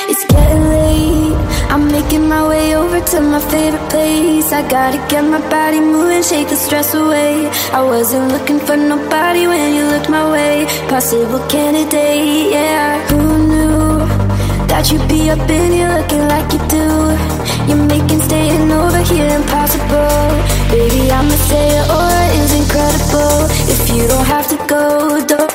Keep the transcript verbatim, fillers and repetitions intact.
It's getting late, I'm making my way over to my favorite place. I gotta get my body moving, shake the stress away. I wasn't looking for nobody when you looked my way. Possible candidate, yeah. Who knew that you'd be up in here looking like you do? You're making staying over here impossible. Baby, I'ma say your aura is incredible. If you don't have to go, don't